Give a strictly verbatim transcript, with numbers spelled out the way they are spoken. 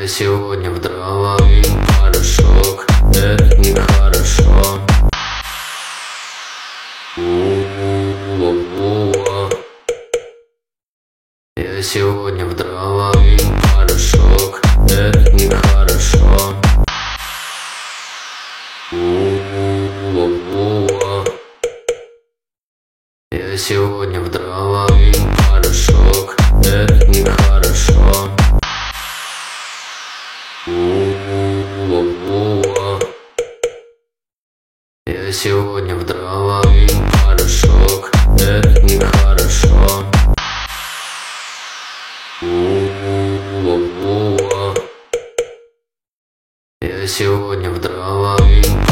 Я сегодня в дрова и порошок, это нехорошо. У-у-у-у-у. Я сегодня в дрова и порошок, это нехорошо. У-у-у-у-у. Я сегодня в дрова и порошок, это нехорошо. У-у-у-у-у. Я сегодня в дрова и порошок, это нехорошо. У-у-у-у-у. Я сегодня в дрова и